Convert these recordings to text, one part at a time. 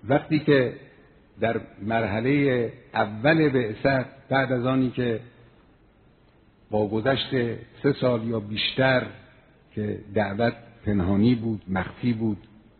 وقتی که در مرحله اول بعثت، بعد از آنی که با گذشت 3 سال یا بیشتر که دعوت پنهانی بود، مخفی بود،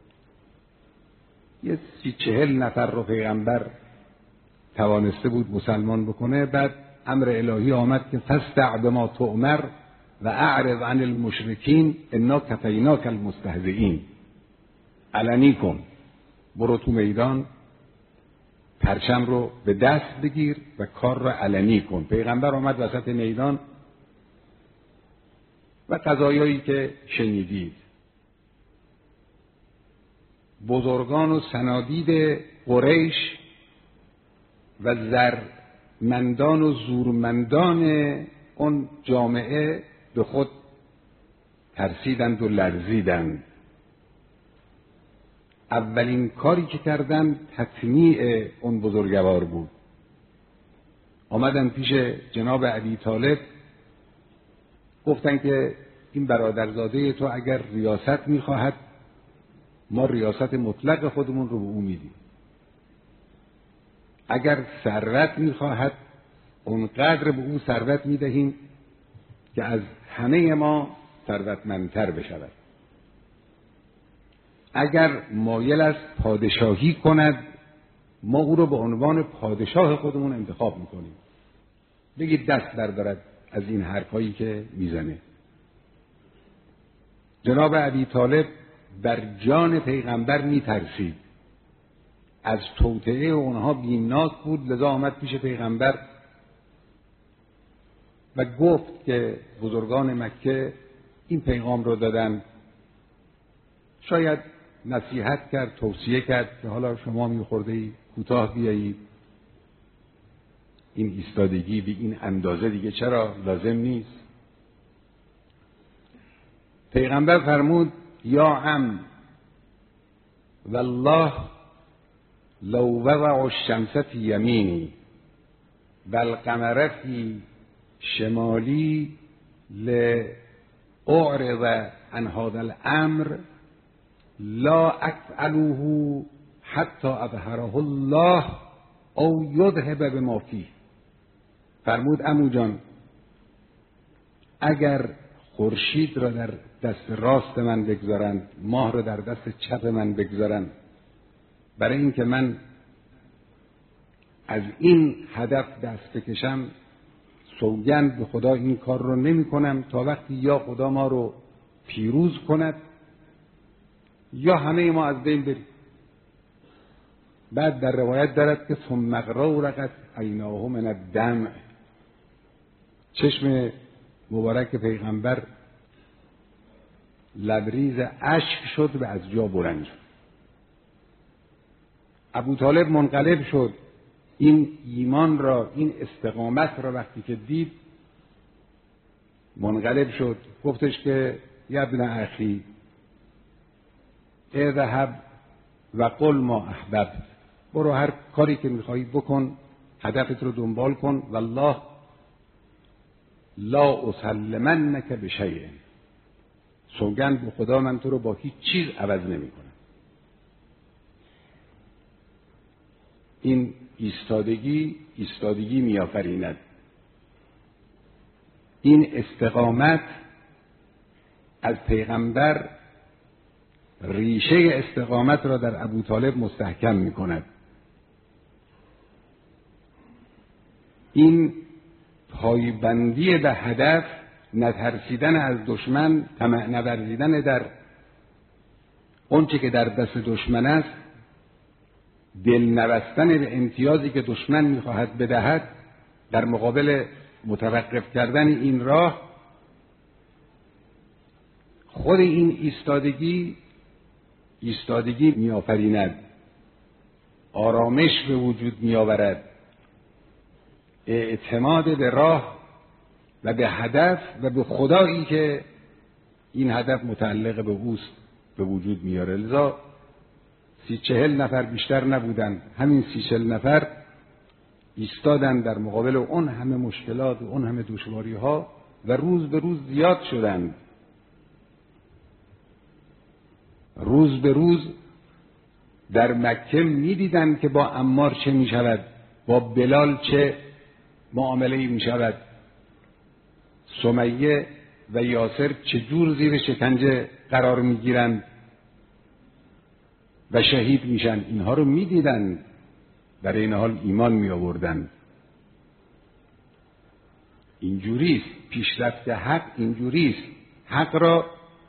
یه 30-40 نفر رو پیغمبر توانسته بود مسلمان بکنه. بعد امر الهی آمد که فاستع بما تؤمر و اعرض عن المشرکین انا کفیناک المستهزئین. علنی کن، برو تو میدان، پرچم رو به دست بگیر و کار رو علنی کن. پیغمبر آمد وسط میدان و قضایایی که شنیدید، بزرگان و سنادید قریش و زرمندان و زورمندان اون جامعه به خود ترسیدند و لرزیدند. اولین کاری که کردند تطمیع اون بزرگوار بود. آمدن پیش جناب ابی طالب، گفتن که این برادرزاده تو اگر ریاست میخواهد، ما ریاست مطلق خودمون رو به او میدیم. اگر ثروت میخواهد، اونقدر به او ثروت میدهیم که از همه ما ثروتمندتر بشود. اگر مایل است پادشاهی کند، ما او رو به عنوان پادشاه خودمون انتخاب میکنیم. بگید دست بردارد از این حرفایی که میزنه. جناب ابی طالب بر جان پیغمبر میترسید، از توطئه اونها بیمناک بود، لذا آمد پیش پیغمبر و گفت که بزرگان مکه این پیغام رو دادن. شاید نصیحت کرد، توصیه کرد که حالا شما میخورده‌ای کوتاه بیایید، این ایستادگی به این اندازه دیگه چرا لازم نیست. پیغمبر فرمود یا عم والله لو وضع الشمس فی یمینی والقمر فی شمالی لاعرض عن هذا الامر لا افعله حتی اظهره الله او یذهب بما فیه. فرمود عمو جان، اگر خورشید را در دست راست من بگذارند، ماه را در دست چپ من بگذارند، برای اینکه من از این هدف دست بکشم، سوگند به خدا این کار رو نمی کنم تا وقتی یا خدا ما رو پیروز کند یا همه ما از بین بریم. بعد در روایت دارد که ثم اغرقت عیناه من الدمع، چشم مبارک پیغمبر لبریز اشک شد و از جا بلند شد. ابو طالب منقلب شد. این ایمان را، این استقامت را وقتی که دید منقلب شد. گفتش که یا ابن اخی اذهب و قل ما احببت، برو هر کاری که میخوایی بکن، هدفت رو دنبال کن، والله لا اسلمنک بشیء، سوگند به خدا من تو رو با هیچ چیز عوض نمی کنم. این ایستادگی میآفریند. این استقامت از پیغمبر ریشه استقامت را در ابو طالب مستحکم می کند. این پایبندی به هدف، نترسیدن از دشمن، طمع نورزیدن در اونچه که در دست دشمن است، دل نبستن به امتیازی که دشمن میخواهد بدهد، در مقابل متوقف کردن این راه، خود این ایستادگی میآفریند، آرامش به وجود میآورد، اعتماد به راه و به هدف و به خدایی که این هدف متعلق به اوست به وجود میاره. لذا 30-40 نفر بیشتر نبودن، همین 30-40 نفر ایستادن در مقابل اون همه مشکلات و اون همه دشواری ها و روز به روز زیاد شدند. روز به روز در مکه میدیدن که با عمار چه میشود، با بلال چه معامله‌ای میشود، سمیه و یاسر چجور زیر شکنجه قرار میگیرند و شهید میشن. اینها رو میدیدن، برای این حال ایمان می آوردن. اینجوریست پیشرفت حق، اینجوریست. حق را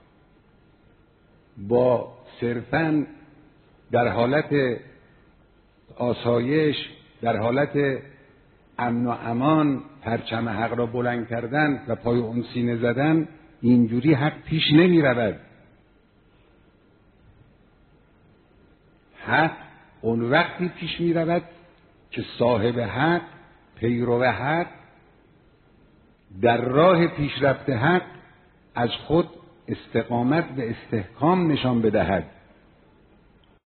با صرفاً در حالت آسایش، در حالت امن و امان پرچم حق را بلند کردن و پای اون سینه زدن، اینجوری حق پیش نمی رود. حق اون وقتی پیش می رود که صاحب حق، پیرو حق، در راه پیشرفت حق از خود استقامت و استحکام نشان بدهد.